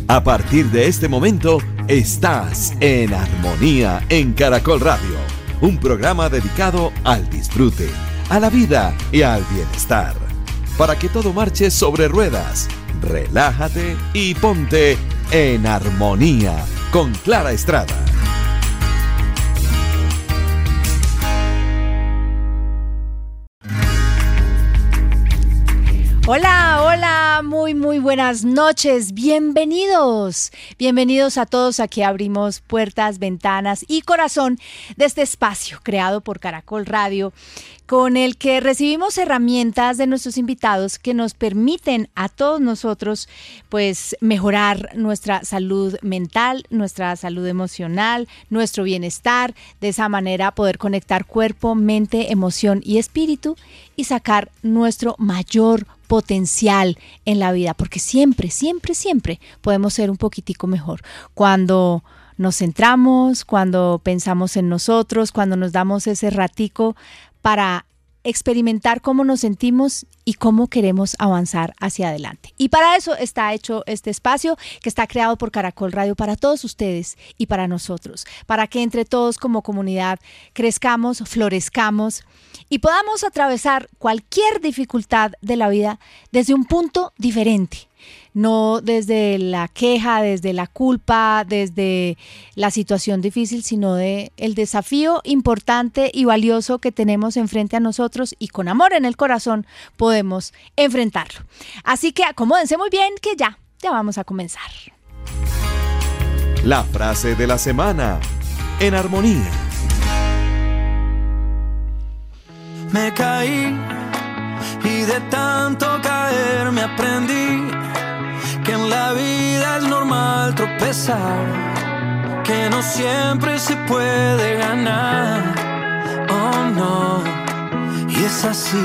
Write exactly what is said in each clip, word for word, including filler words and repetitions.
A partir de este momento, estás en Armonía en Caracol Radio, un programa dedicado al disfrute, a la vida y al bienestar. Para que todo marche sobre ruedas, relájate y ponte en armonía con Clara Estrada. Hola, hola, muy, muy buenas noches, bienvenidos, bienvenidos a todos. Aquí abrimos puertas, ventanas y corazón de este espacio creado por Caracol Radio, con el que recibimos herramientas de nuestros invitados que nos permiten a todos nosotros pues mejorar nuestra salud mental, nuestra salud emocional, nuestro bienestar, de esa manera poder conectar cuerpo, mente, emoción y espíritu y sacar nuestro mayor potencial en la vida, porque siempre, siempre, siempre podemos ser un poquitico mejor cuando nos centramos, cuando pensamos en nosotros, cuando nos damos ese ratico para experimentar cómo nos sentimos y cómo queremos avanzar hacia adelante. Y para eso está hecho este espacio que está creado por Caracol Radio para todos ustedes y para nosotros, para que entre todos como comunidad crezcamos, florezcamos y podamos atravesar cualquier dificultad de la vida desde un punto diferente. No desde la queja, desde la culpa, desde la situación difícil, sino de el desafío importante y valioso que tenemos enfrente a nosotros y con amor en el corazón podemos enfrentarlo. Así que acomódense muy bien que ya, ya vamos a comenzar. La frase de la semana en armonía. Me caí y de tanto caer me aprendí que en la vida es normal tropezar, que no siempre se puede ganar, oh no, y es así,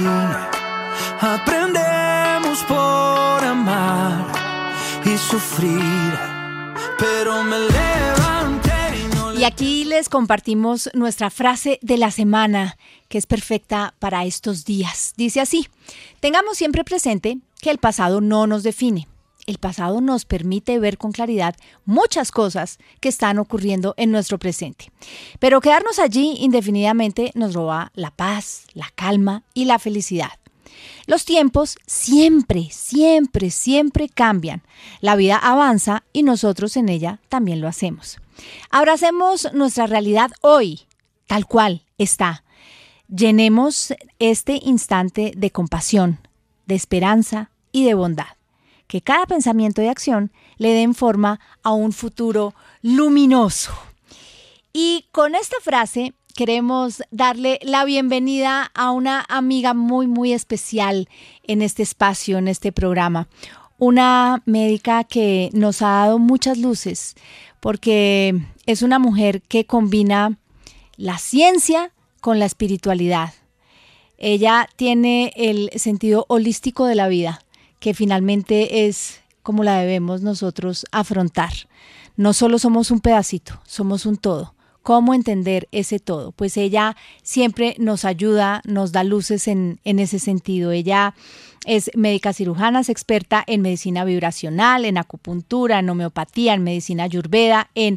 aprendemos por amar y sufrir, pero me levanté y no... Y aquí les compartimos nuestra frase de la semana, que es perfecta para estos días. Dice así: tengamos siempre presente que el pasado no nos define. El pasado nos permite ver con claridad muchas cosas que están ocurriendo en nuestro presente. Pero quedarnos allí indefinidamente nos roba la paz, la calma y la felicidad. Los tiempos siempre, siempre, siempre cambian. La vida avanza y nosotros en ella también lo hacemos. Abracemos nuestra realidad hoy, tal cual está. Llenemos este instante de compasión, de esperanza y de bondad. Que cada pensamiento y acción le den forma a un futuro luminoso. Y con esta frase queremos darle la bienvenida a una amiga muy, muy especial en este espacio, en este programa. Una médica que nos ha dado muchas luces, porque es una mujer que combina la ciencia con la espiritualidad. Ella tiene el sentido holístico de la vida, que finalmente es como la debemos nosotros afrontar. No solo somos un pedacito, somos un todo. ¿Cómo entender ese todo? Pues ella siempre nos ayuda, nos da luces en, en ese sentido. Ella es médica cirujana, es experta en medicina vibracional, en acupuntura, en homeopatía, en medicina ayurveda, en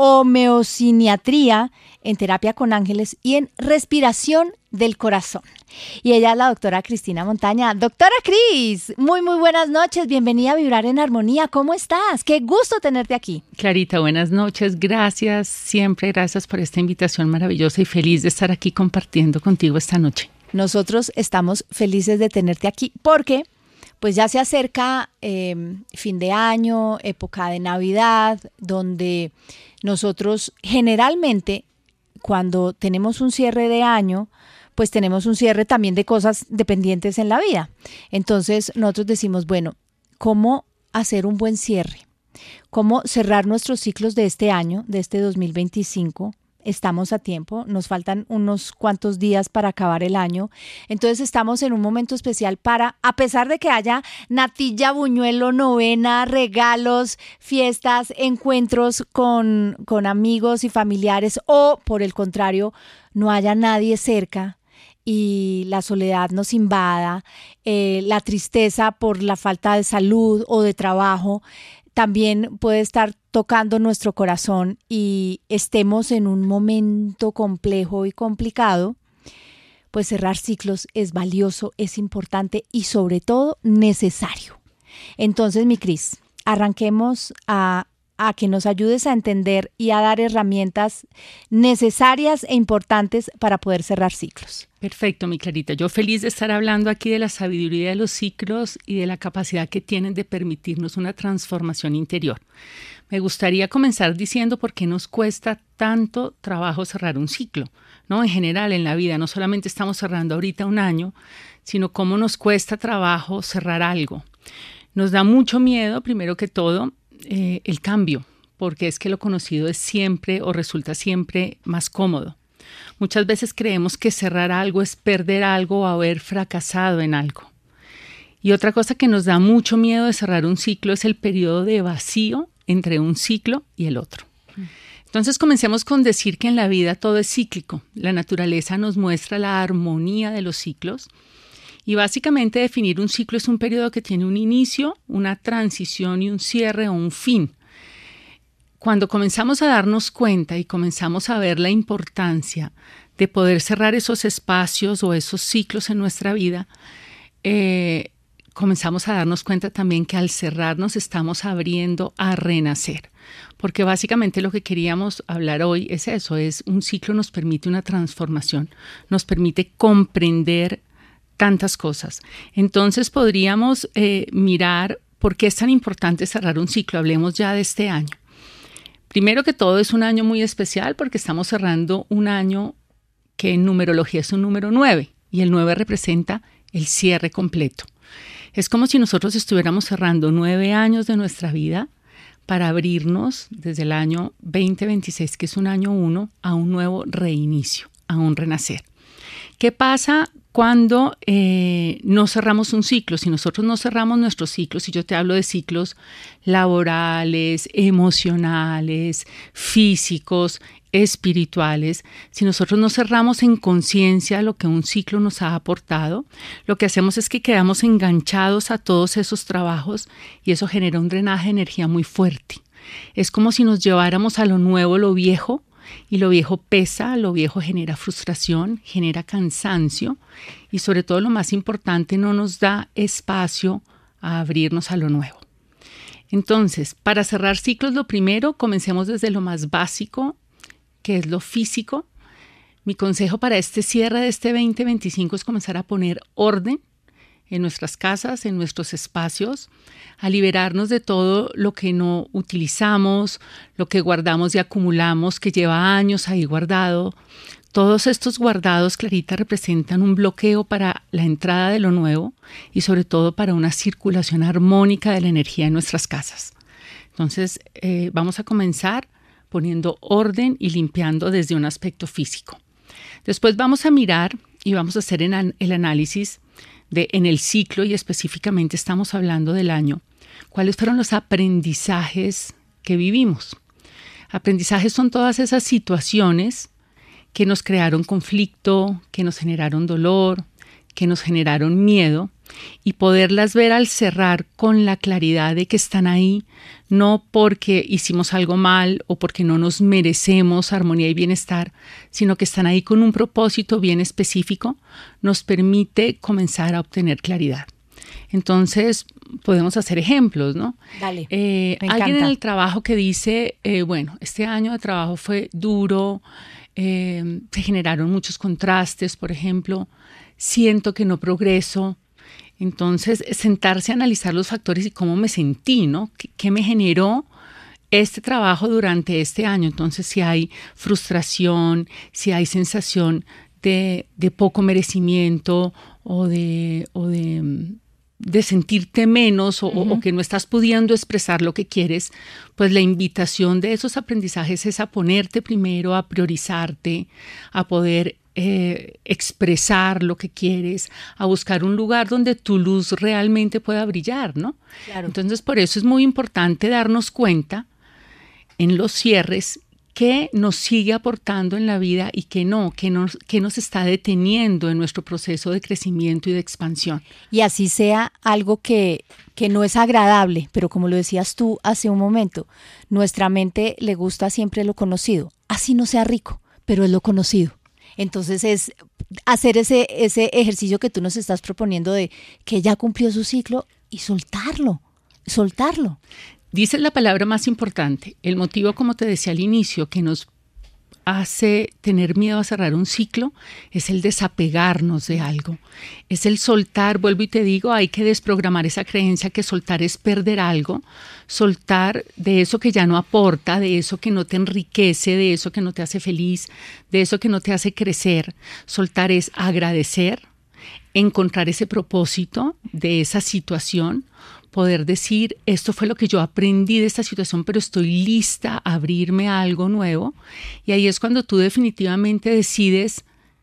homeociniatría, en terapia con ángeles y en respiración del corazón. Y ella es la doctora Cristina Montaña. Doctora Cris, muy muy buenas noches, bienvenida a Vibrar en Armonía. ¿Cómo estás? Qué gusto tenerte aquí. Clarita, buenas noches, gracias, siempre gracias por esta invitación maravillosa y feliz de estar aquí compartiendo contigo esta noche. Nosotros estamos felices de tenerte aquí porque pues ya se acerca eh, fin de año, época de Navidad, donde nosotros generalmente cuando tenemos un cierre de año, pues tenemos un cierre también de cosas dependientes en la vida. Entonces nosotros decimos, bueno, ¿cómo hacer un buen cierre? ¿Cómo cerrar nuestros ciclos de este año, de este dos mil veinticinco? Estamos a tiempo, nos faltan unos cuantos días para acabar el año. Entonces estamos en un momento especial para, a pesar de que haya natilla, buñuelo, novena, regalos, fiestas, encuentros con, con amigos y familiares, o por el contrario, no haya nadie cerca y la soledad nos invada, eh, la tristeza por la falta de salud o de trabajo, también puede estar tocando nuestro corazón y estemos en un momento complejo y complicado, pues cerrar ciclos es valioso, es importante y sobre todo necesario. Entonces, mi Cris, arranquemos a, a que nos ayudes a entender y a dar herramientas necesarias e importantes para poder cerrar ciclos. Perfecto, mi Clarita. Yo feliz de estar hablando aquí de la sabiduría de los ciclos y de la capacidad que tienen de permitirnos una transformación interior. Me gustaría comenzar diciendo por qué nos cuesta tanto trabajo cerrar un ciclo, ¿no? En general, en la vida, no solamente estamos cerrando ahorita un año, sino cómo nos cuesta trabajo cerrar algo. Nos da mucho miedo, primero que todo, eh, el cambio, porque es que lo conocido es siempre o resulta siempre más cómodo. Muchas veces creemos que cerrar algo es perder algo o haber fracasado en algo. Y otra cosa que nos da mucho miedo de cerrar un ciclo es el periodo de vacío entre un ciclo y el otro. Entonces comencemos con decir que en la vida todo es cíclico. La naturaleza nos muestra la armonía de los ciclos y básicamente definir un ciclo es un periodo que tiene un inicio, una transición y un cierre o un fin. Cuando comenzamos a darnos cuenta y comenzamos a ver la importancia de poder cerrar esos espacios o esos ciclos en nuestra vida, eh, comenzamos a darnos cuenta también que al cerrarnos estamos abriendo a renacer. Porque básicamente lo que queríamos hablar hoy es eso, es un ciclo nos permite una transformación, nos permite comprender tantas cosas. Entonces podríamos eh, mirar por qué es tan importante cerrar un ciclo. Hablemos ya de este año. Primero que todo es un año muy especial porque estamos cerrando un año que en numerología es un número nueve y el nueve representa el cierre completo. Es como si nosotros estuviéramos cerrando nueve años de nuestra vida para abrirnos desde el año veinte veintiséis, que es un año uno, a un nuevo reinicio, a un renacer. ¿Qué pasa cuando eh, no cerramos un ciclo? Si nosotros no cerramos nuestros ciclos, y yo te hablo de ciclos laborales, emocionales, físicos, espirituales, si nosotros no cerramos en conciencia lo que un ciclo nos ha aportado, lo que hacemos es que quedamos enganchados a todos esos trabajos y eso genera un drenaje de energía muy fuerte. Es como si nos lleváramos a lo nuevo, lo viejo, y lo viejo pesa, lo viejo genera frustración, genera cansancio y sobre todo lo más importante, no nos da espacio a abrirnos a lo nuevo. Entonces, para cerrar ciclos, lo primero, comencemos desde lo más básico, que es lo físico. Mi consejo para este cierre de este veinte veinticinco es comenzar a poner orden en nuestras casas, en nuestros espacios, a liberarnos de todo lo que no utilizamos, lo que guardamos y acumulamos, que lleva años ahí guardado. Todos estos guardados, Clarita, representan un bloqueo para la entrada de lo nuevo y sobre todo para una circulación armónica de la energía en nuestras casas. Entonces, eh, vamos a comenzar poniendo orden y limpiando desde un aspecto físico. Después vamos a mirar y vamos a hacer el análisis de en el ciclo, y específicamente estamos hablando del año, cuáles fueron los aprendizajes que vivimos. Aprendizajes son todas esas situaciones que nos crearon conflicto, que nos generaron dolor, que nos generaron miedo, y poderlas ver al cerrar con la claridad de que están ahí, no porque hicimos algo mal o porque no nos merecemos armonía y bienestar, sino que están ahí con un propósito bien específico, nos permite comenzar a obtener claridad. Entonces, podemos hacer ejemplos, ¿no? Dale, eh, me alguien encanta. en el trabajo que dice, eh, bueno, este año de trabajo fue duro, eh, se generaron muchos contrastes, por ejemplo, siento que no progreso. Entonces, sentarse a analizar los factores y cómo me sentí, ¿no? ¿Qué, qué me generó este trabajo durante este año? Entonces, si hay frustración, si hay sensación de, de poco merecimiento o de, o de, de sentirte menos o, uh-huh. o que no estás pudiendo expresar lo que quieres, pues la invitación de esos aprendizajes es a ponerte primero, a priorizarte, a poder Eh, expresar lo que quieres, a buscar un lugar donde tu luz realmente pueda brillar, ¿no? Claro. Entonces, por eso es muy importante darnos cuenta en los cierres qué nos sigue aportando en la vida y qué no, qué nos, qué nos está deteniendo en nuestro proceso de crecimiento y de expansión. Y así sea algo que, que no es agradable, pero como lo decías tú hace un momento, nuestra mente le gusta siempre lo conocido, así no sea rico, pero es lo conocido. Entonces es hacer ese, ese ejercicio que tú nos estás proponiendo de que ya cumplió su ciclo y soltarlo, soltarlo. Dices la palabra más importante, el motivo, como te decía al inicio, que nos hace tener miedo a cerrar un ciclo es el desapegarnos de algo, es el soltar. Vuelvo y te digo, hay que desprogramar esa creencia que soltar es perder algo, soltar de eso que ya no aporta, de eso que no te enriquece, de eso que no te hace feliz, de eso que no te hace crecer. Soltar es agradecer, encontrar ese propósito de esa situación, poder decir, esto fue lo que yo aprendí de esta situación, pero estoy lista a abrirme a algo nuevo. Y ahí es cuando tú definitivamente decides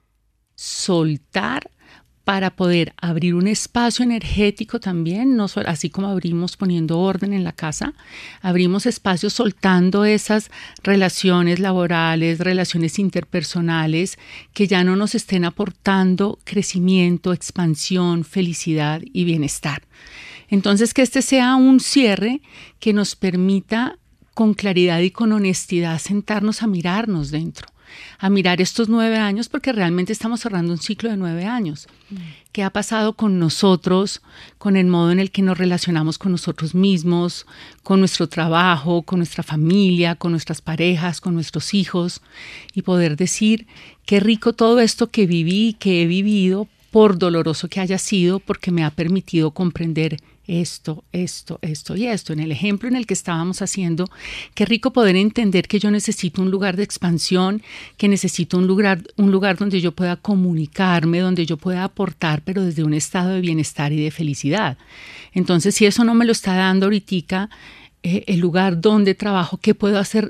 soltar para poder abrir un espacio energético también, no solo, así como abrimos poniendo orden en la casa, abrimos espacios soltando esas relaciones laborales, relaciones interpersonales que ya no nos estén aportando crecimiento, expansión, felicidad y bienestar. Entonces, que este sea un cierre que nos permita con claridad y con honestidad sentarnos a mirarnos dentro, a mirar estos nueve años, porque realmente estamos cerrando un ciclo de nueve años. Mm. ¿Qué ha pasado con nosotros, con el modo en el que nos relacionamos con nosotros mismos, con nuestro trabajo, con nuestra familia, con nuestras parejas, con nuestros hijos? Y poder decir, qué rico todo esto que viví, que he vivido, por doloroso que haya sido, porque me ha permitido comprender esto, esto, esto y esto. En el ejemplo en el que estábamos haciendo, qué rico poder entender que yo necesito un lugar de expansión, que necesito un lugar, un lugar donde yo pueda comunicarme, donde yo pueda aportar, pero desde un estado de bienestar y de felicidad. Entonces, si eso no me lo está dando ahorita, eh, el lugar donde trabajo, ¿qué puedo hacer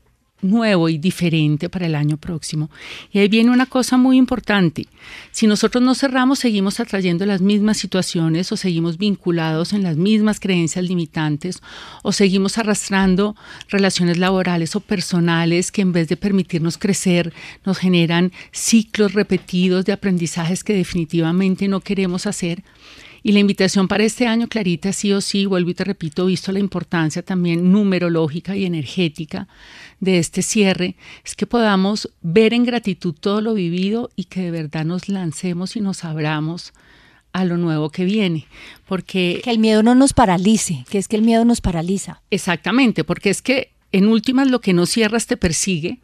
nuevo y diferente para el año próximo? Y ahí viene una cosa muy importante. Si nosotros no cerramos, seguimos atrayendo las mismas situaciones o seguimos vinculados en las mismas creencias limitantes o seguimos arrastrando relaciones laborales o personales que en vez de permitirnos crecer nos generan ciclos repetidos de aprendizajes que definitivamente no queremos hacer. Y la invitación para este año, Clarita, sí o sí, vuelvo y te repito, visto la importancia también numerológica y energética de este cierre, es que podamos ver en gratitud todo lo vivido y que de verdad nos lancemos y nos abramos a lo nuevo que viene. Porque que el miedo no nos paralice, que es que el miedo nos paraliza. Exactamente, porque es que en últimas lo que no cierras te persigue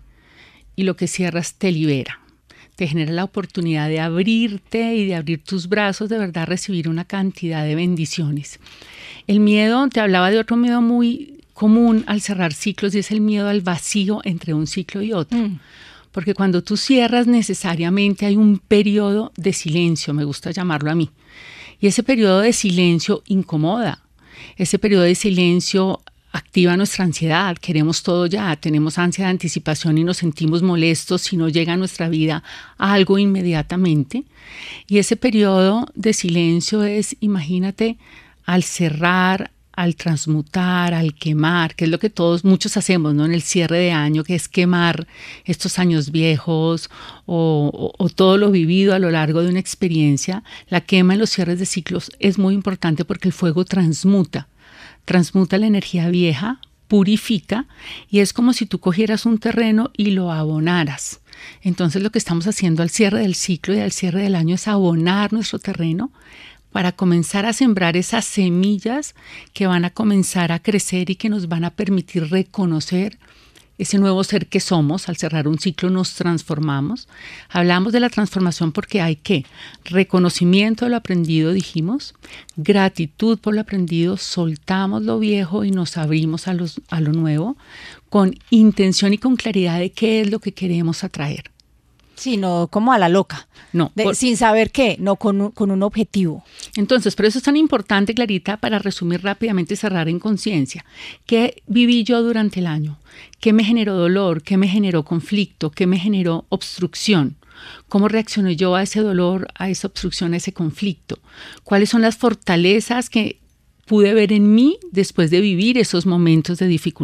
y lo que cierras te libera. Te genera la oportunidad de abrirte y de abrir tus brazos, de verdad recibir una cantidad de bendiciones. El miedo, te hablaba de otro miedo muy común al cerrar ciclos y es el miedo al vacío entre un ciclo y otro. Mm. Porque cuando tú cierras necesariamente hay un periodo de silencio, me gusta llamarlo a mí. Y ese periodo de silencio incomoda, ese periodo de silencio activa nuestra ansiedad, queremos todo ya, tenemos ansia de anticipación y nos sentimos molestos si no llega a nuestra vida algo inmediatamente. Y ese periodo de silencio es, imagínate, al cerrar, al transmutar, al quemar, que es lo que todos, muchos hacemos, ¿no? En el cierre de año, que es quemar estos años viejos o, o, o todo lo vivido a lo largo de una experiencia. La quema en los cierres de ciclos es muy importante porque el fuego transmuta. Transmuta la energía vieja, purifica y es como si tú cogieras un terreno y lo abonaras. Entonces lo que estamos haciendo al cierre del ciclo y al cierre del año es abonar nuestro terreno para comenzar a sembrar esas semillas que van a comenzar a crecer y que nos van a permitir reconocer ese nuevo ser que somos. Al cerrar un ciclo nos transformamos. Hablamos de la transformación porque hay ¿qué? Reconocimiento de lo aprendido, dijimos, gratitud por lo aprendido, soltamos lo viejo y nos abrimos a, los, a lo nuevo con intención y con claridad de qué es lo que queremos atraer. Sí, no como a la loca, no, de, por, sin saber qué, no con un, con un objetivo. Entonces, por eso es tan importante, Clarita, para resumir rápidamente y cerrar en conciencia. ¿Qué viví yo durante el año? ¿Qué me generó dolor? ¿Qué me generó conflicto? ¿Qué me generó obstrucción? ¿Cómo reaccioné yo a ese dolor, a esa obstrucción, a ese conflicto? ¿Cuáles son las fortalezas que pude ver en mí después de vivir esos momentos de dificultad?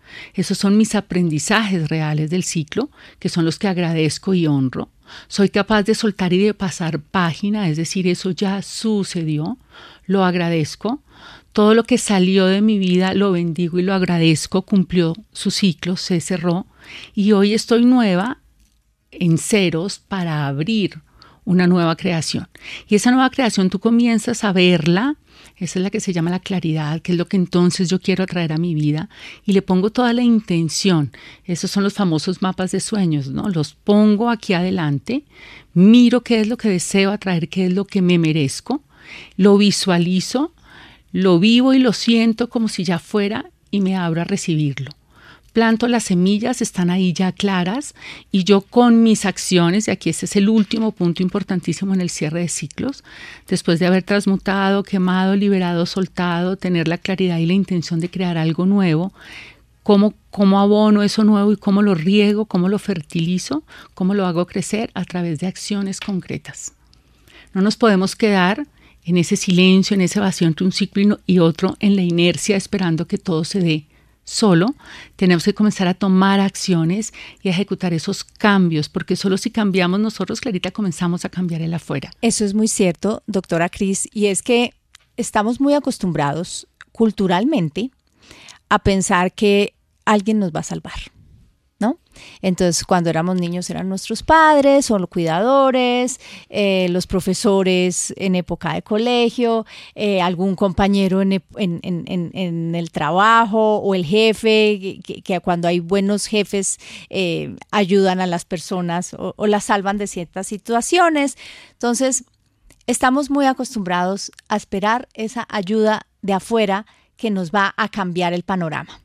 Esos son mis aprendizajes reales del ciclo, que son los que agradezco y honro. Soy capaz de soltar y de pasar página, es decir, eso ya sucedió, lo agradezco. Todo lo que salió de mi vida lo bendigo y lo agradezco, cumplió su ciclo, se cerró y hoy estoy nueva en ceros para abrir una nueva creación. Y esa nueva creación tú comienzas a verla, esa es la que se llama la claridad, que es lo que entonces yo quiero atraer a mi vida y le pongo toda la intención. Esos son los famosos mapas de sueños, ¿no? Los pongo aquí adelante, miro qué es lo que deseo atraer, qué es lo que me merezco, lo visualizo, lo vivo y lo siento como si ya fuera y me abro a recibirlo. Planto las semillas, están ahí ya claras y yo con mis acciones, y aquí este es el último punto importantísimo en el cierre de ciclos, después de haber transmutado, quemado, liberado, soltado, tener la claridad y la intención de crear algo nuevo, cómo, cómo abono eso nuevo y cómo lo riego, cómo lo fertilizo, cómo lo hago crecer a través de acciones concretas. No nos podemos quedar en ese silencio, en ese vacío entre un ciclo y otro, en la inercia esperando que todo se dé solo. Tenemos que comenzar a tomar acciones y a ejecutar esos cambios, porque solo si cambiamos nosotros, Clarita, comenzamos a cambiar el afuera. Eso es muy cierto, doctora Cris, y es que estamos muy acostumbrados culturalmente a pensar que alguien nos va a salvar, ¿no? Entonces, cuando éramos niños eran nuestros padres o los cuidadores, eh, los profesores en época de colegio, eh, algún compañero en, en, en, en el trabajo o el jefe, que, que cuando hay buenos jefes eh, ayudan a las personas o, o las salvan de ciertas situaciones. Entonces, estamos muy acostumbrados a esperar esa ayuda de afuera que nos va a cambiar el panorama.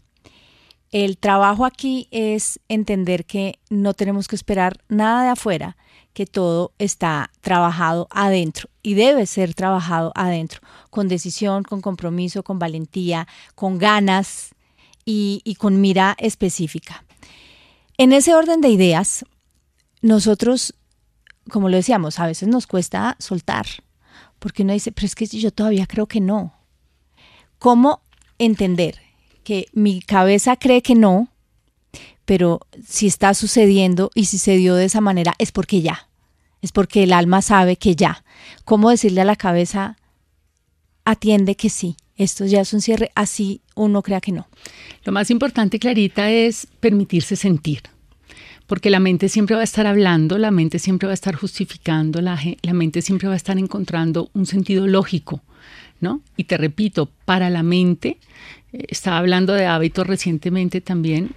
El trabajo aquí es entender que no tenemos que esperar nada de afuera, que todo está trabajado adentro y debe ser trabajado adentro, con decisión, con compromiso, con valentía, con ganas y, y con mira específica. En ese orden de ideas, nosotros, como lo decíamos, a veces nos cuesta soltar, porque uno dice, pero es que yo todavía creo que no. ¿Cómo entender que mi cabeza cree que no, pero si está sucediendo y si se dio de esa manera es porque ya, es porque el alma sabe que ya? ¿Cómo decirle a la cabeza, atiende que sí, esto ya es un cierre, así uno crea que no? Lo más importante, Clarita, es permitirse sentir, porque la mente siempre va a estar hablando, la mente siempre va a estar justificando, la, la mente siempre va a estar encontrando un sentido lógico, ¿no? Y te repito, para la mente, eh, estaba hablando de hábitos recientemente también,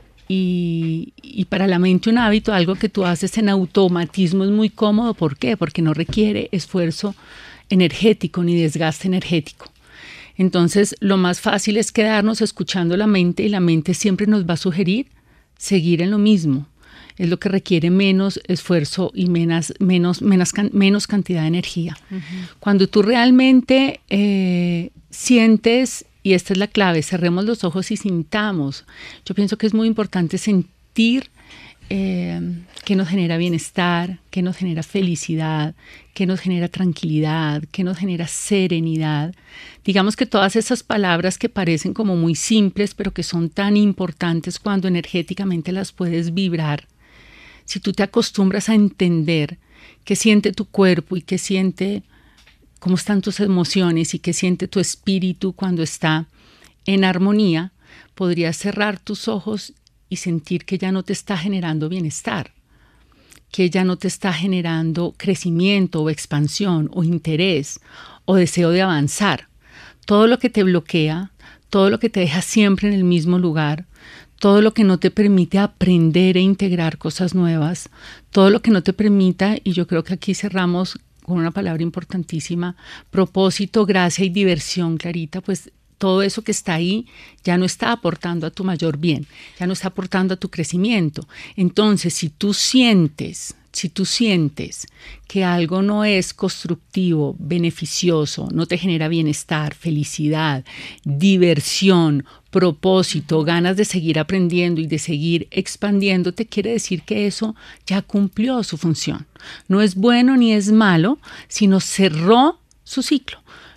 y, y para la mente un hábito, algo que tú haces en automatismo, es muy cómodo. ¿Por qué? Porque no requiere esfuerzo energético ni desgaste energético. Entonces, lo más fácil es quedarnos escuchando la mente y la mente siempre nos va a sugerir seguir en lo mismo. Es lo que requiere menos esfuerzo y menos, menos, menos, menos cantidad de energía. Uh-huh. Cuando tú realmente eh, sientes, y esta es la clave, cerremos los ojos y sintamos. Yo pienso que es muy importante sentir eh, que nos genera bienestar, que nos genera felicidad, que nos genera tranquilidad, que nos genera serenidad. Digamos que todas esas palabras que parecen como muy simples, pero que son tan importantes cuando energéticamente las puedes vibrar. Si tú te acostumbras a entender qué siente tu cuerpo y qué siente, cómo están tus emociones y qué siente tu espíritu cuando está en armonía, podrías cerrar tus ojos y sentir que ya no te está generando bienestar, que ya no te está generando crecimiento o expansión o interés o deseo de avanzar. Todo lo que te bloquea, todo lo que te deja siempre en el mismo lugar, todo lo que no te permite aprender e integrar cosas nuevas, todo lo que no te permita, y yo creo que aquí cerramos con una palabra importantísima, propósito, gracia y diversión, Clarita, pues todo eso que está ahí ya no está aportando a tu mayor bien, ya no está aportando a tu crecimiento. Entonces, si tú sientes, si tú sientes que algo no es constructivo, beneficioso, no te genera bienestar, felicidad, diversión, propósito, ganas de seguir aprendiendo y de seguir expandiéndote, quiere decir que eso ya cumplió su función. No es bueno ni es malo, sino cerró su ciclo.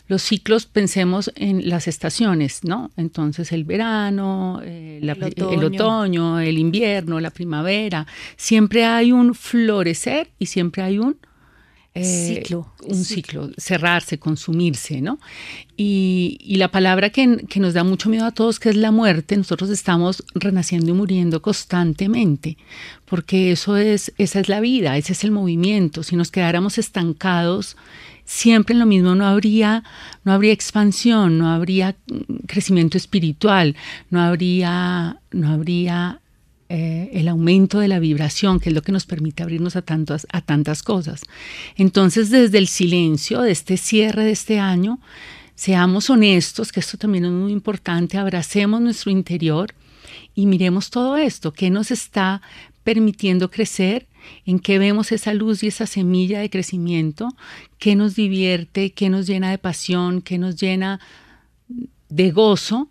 los ciclos, pensemos en las estaciones, ¿no? Entonces el verano, eh, la, el, otoño. el otoño, el invierno, la primavera, siempre hay un florecer y siempre hay un Eh, ciclo. un ciclo, cerrarse, consumirse, ¿no? Y, y la palabra que, que nos da mucho miedo a todos, que es la muerte, nosotros estamos renaciendo y muriendo constantemente, porque eso es, esa es la vida, ese es el movimiento. Si nos quedáramos estancados siempre en lo mismo, no habría, no habría expansión, no habría crecimiento espiritual, no habría, no habría Eh, el aumento de la vibración, que es lo que nos permite abrirnos a, tantas, a tantas cosas. Entonces, desde el silencio, de este cierre de este año, seamos honestos, que esto también es muy importante, abracemos nuestro interior y miremos todo esto, qué nos está permitiendo crecer, en qué vemos esa luz y esa semilla de crecimiento, qué nos divierte, qué nos llena de pasión, qué nos llena de gozo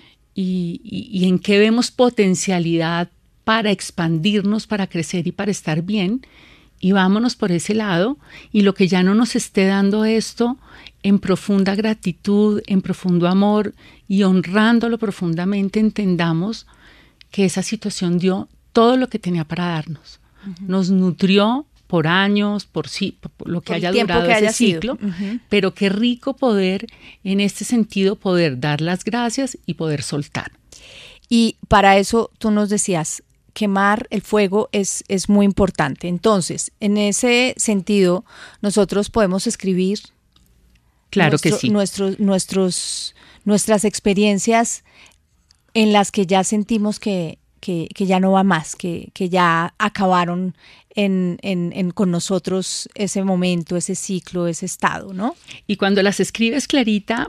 y, y, y en qué vemos potencialidad para expandirnos, para crecer y para estar bien, y vámonos por ese lado, y lo que ya no nos esté dando esto, en profunda gratitud, en profundo amor, y honrándolo profundamente, entendamos que esa situación dio todo lo que tenía para darnos. Uh-huh. Nos nutrió por años, por, sí, por lo que por haya durado que ese haya ciclo, uh-huh. Pero qué rico poder, en este sentido, poder dar las gracias y poder soltar. Y para eso tú nos decías, quemar el fuego es, es muy importante. Entonces, en ese sentido, nosotros podemos escribir claro nuestro, que sí. nuestros, nuestros, nuestras experiencias en las que ya sentimos que, que, que ya no va más, que, que ya acabaron en, en, en, con nosotros ese momento, ese ciclo, ese estado, ¿no? Y cuando las escribes, Clarita,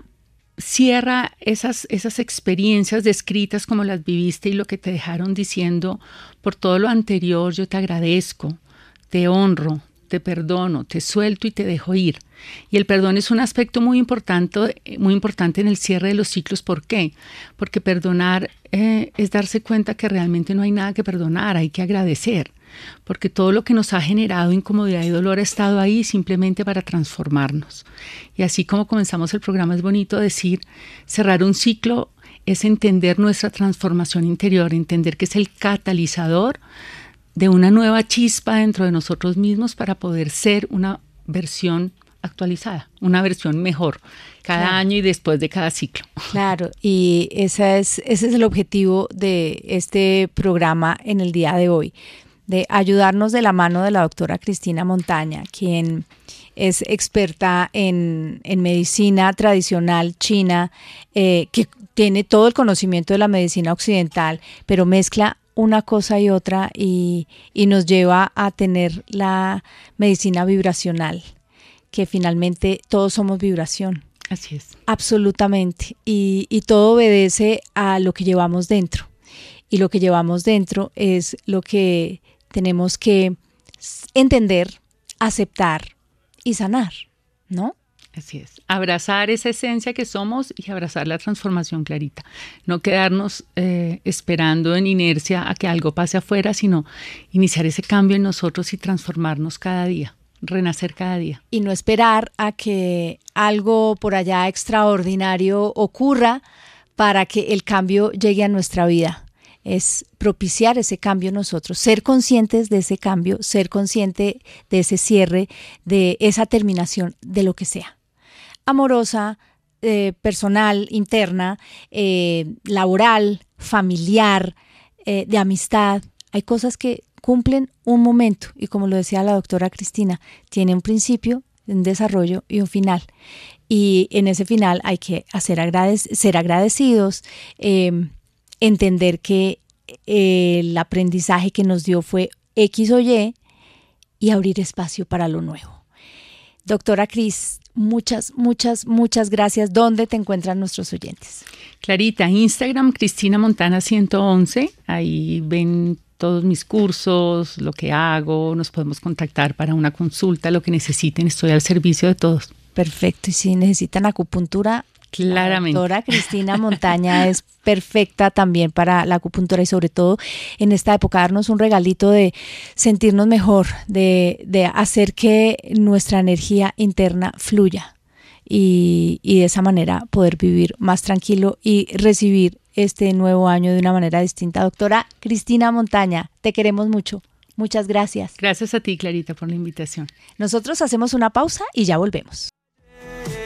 cierra esas, esas experiencias descritas como las viviste y lo que te dejaron diciendo: por todo lo anterior yo te agradezco, te honro, te perdono, te suelto y te dejo ir. Y el perdón es un aspecto muy importante, muy importante en el cierre de los ciclos. ¿Por qué? Porque perdonar eh, es darse cuenta que realmente no hay nada que perdonar, hay que agradecer. Porque todo lo que nos ha generado incomodidad y dolor ha estado ahí simplemente para transformarnos. Y así como comenzamos el programa, es bonito decir, cerrar un ciclo es entender nuestra transformación interior, entender que es el catalizador de una nueva chispa dentro de nosotros mismos para poder ser una versión actualizada, una versión mejor cada claro. año y después de cada ciclo. Claro, y esa es, ese es el objetivo de este programa en el día de hoy, de ayudarnos de la mano de la doctora Cristina Montaña, quien es experta en, en medicina tradicional china, eh, que tiene todo el conocimiento de la medicina occidental, pero mezcla una cosa y otra y, y nos lleva a tener la medicina vibracional, que finalmente todos somos vibración. Así es. Absolutamente. Y, y todo obedece a lo que llevamos dentro. Y lo que llevamos dentro es lo que tenemos que entender, aceptar y sanar, ¿no? Así es. Abrazar esa esencia que somos y abrazar la transformación, Clarita. No quedarnos eh, esperando en inercia a que algo pase afuera, sino iniciar ese cambio en nosotros y transformarnos cada día, renacer cada día. Y no esperar a que algo por allá extraordinario ocurra para que el cambio llegue a nuestra vida. Es propiciar ese cambio nosotros, ser conscientes de ese cambio, ser consciente de ese cierre, de esa terminación, de lo que sea. Amorosa, eh, personal, interna, eh, laboral, familiar, eh, de amistad. Hay cosas que cumplen un momento y, como lo decía la doctora Cristina, tiene un principio, un desarrollo y un final. Y en ese final hay que hacer agradec- ser agradecidos, eh, entender que eh, el aprendizaje que nos dio fue X o Y y abrir espacio para lo nuevo. Doctora Cris, muchas, muchas, muchas gracias. ¿Dónde te encuentran nuestros oyentes? Clarita, Instagram, Cristina Montana ciento once. Ahí ven todos mis cursos, lo que hago. Nos podemos contactar para una consulta, lo que necesiten. Estoy al servicio de todos. Perfecto. Y si necesitan acupuntura, claramente. La doctora Cristina Montaña es perfecta también para la acupuntura y sobre todo en esta época darnos un regalito de sentirnos mejor, de, de hacer que nuestra energía interna fluya y, y de esa manera poder vivir más tranquilo y recibir este nuevo año de una manera distinta. Doctora Cristina Montaña, te queremos mucho. Muchas gracias. Gracias a ti, Clarita, por la invitación. Nosotros hacemos una pausa y ya volvemos.